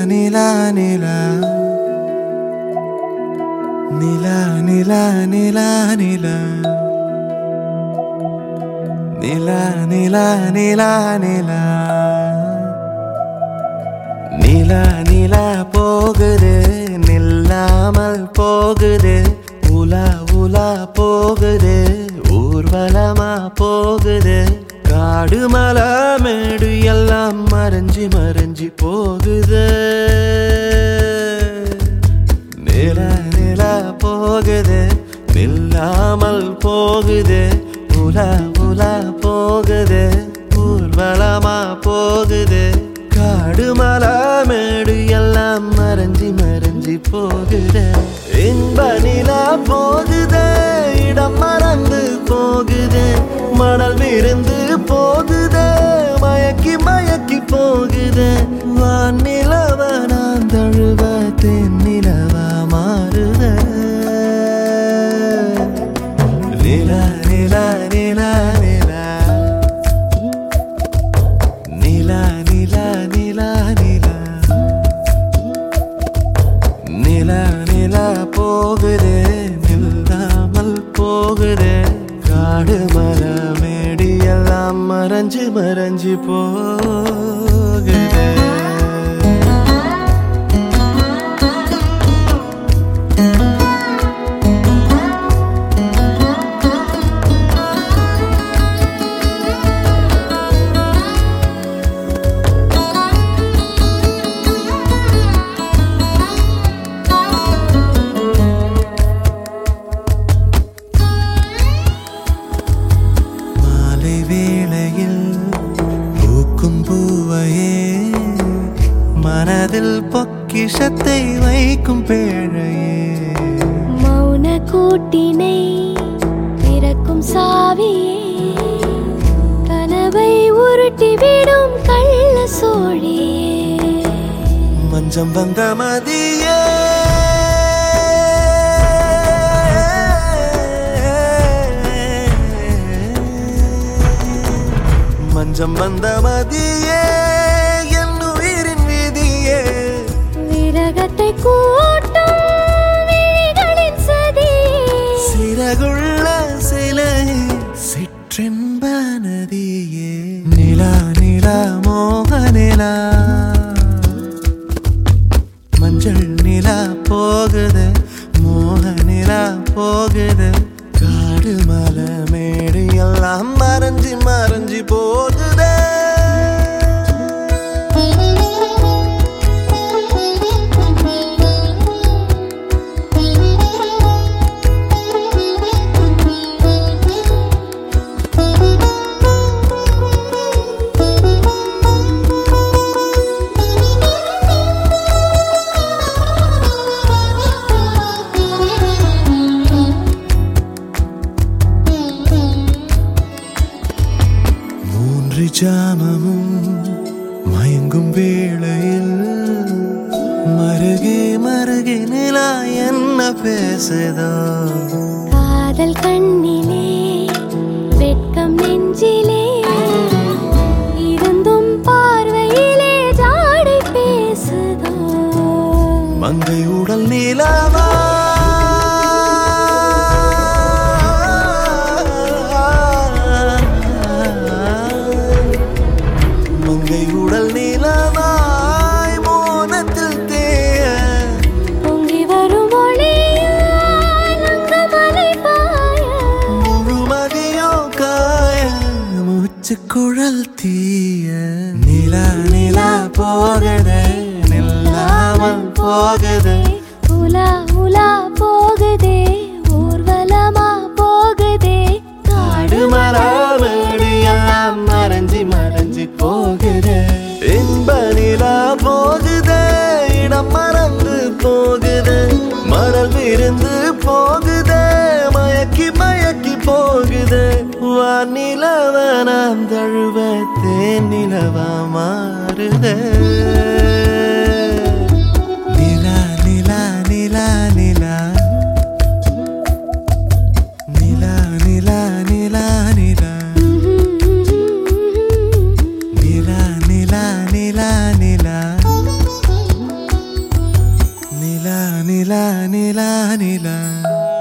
நிலா நிலா நிலா நிலா நிலா நிலா நிலா நிலா நிலா நிலா நிலா நிலா போகுது நில்லாமல் போகுது உலா உலா போகுது ஊர்வலமா போகுது காடு மலை மேடு எல்லாம் மறைஞ்சி மறைஞ்சி போகுது நிலா நிலா போகுது நில்லாமல் போகுது உலா உலா போகுது ஊர்வலமா போகுது காடு மலை மேடு எல்லாம் மறைஞ்சி மறைஞ்சி போகுது இன்ப நிலா போகுது இடம் மறந்து போகுது மணல் விருந்து போகுது மயக்கி மயக்கி போகுது வான் நிலவ நான் தழுவ தென் நிலவா மாறுத நிலா நிலா நிலா நிலா நிலா நிலா நிலா நிலா நிலா நிலா போகுது நில்லாமல் போகுது காடு மலை மேடி எல்லாம் மறைஞ்சு மறைஞ்சு போகுது மனதில் பொக்கிஷத்தை வைக்கும் பேழையே மௌன கூட்டினை திறக்கும் சாவியே கனவை உருட்டிவிடும் கள்ள சோழியே மஞ்சம் வந்த மதியே மஞ்சம் வந்த மதியே விரகத்தை கூட்டும் விழிகளின் சதியே சிறகுள்ள சிலை சிற்றின்ப நதியே நிலா நிலா மோக நிலா மஞ்சள் நிலா போகுது மோக நிலா போகுது காடு மலை மேடு எல்லாம் மறைஞ்சி மறைஞ்சி போகுது ஜாமமும் மயங்கும் வேளையில் மருகே மருகே நிலா என்ன பேசுதோ காதல் கண்ணிலே வெட்கம் நெஞ்சிலே இருந்தும் பார்வையிலே ஜாடை பேசுதோ மங்கை உடல் நிலவா உடல் நீலமாய் மோனத்தில் தேய பொங்கி வரும் ஒளியால் அங்கமலை பாய முழுமதியோ காய மூச்சு குழல் தீய நிலா நிலா போகுது நில்லாமல் போகுது உலா உலா போகுதே ஊர்வலமா போகுதே காடு மலை மேடு எல்லாம் மறைஞ்சி மறைஞ்சி போகுது இன்ப நிலா போகுது இடம் மறந்து போகுது மணல் விருந்து போகுது மயக்கி மயக்கி போகுது வான் நிலவ நாம் தழுவ தேன் நிலவா மாறுது நிலா நிலா நிலா நிலா நிலா நிலா நிலா நிலா நிலா நிலா நிலா நிலா நிலா நிலா